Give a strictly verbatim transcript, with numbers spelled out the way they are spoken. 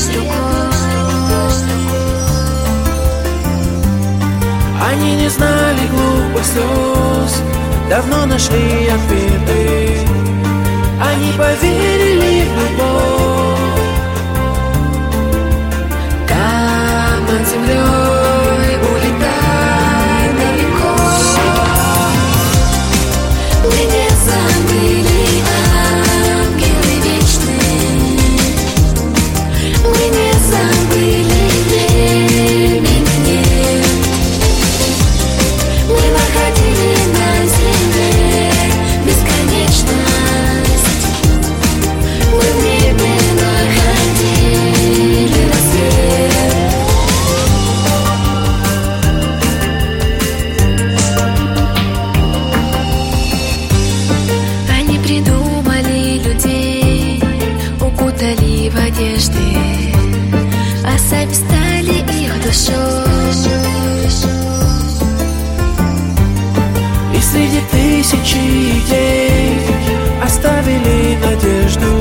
Они не знали глупых слез, давно нашли ответы. Они поверили в любовь. Там над землей улетай далеко. Мы не забыли, ангелы вечные. Мы не забыли, времени нет. Мы находили на земле бесконечность. Мы в небе находили рассвет. Они придумали людей, укутали в одежды, а сами стали их душой. И среди тысячи идей оставили надежду.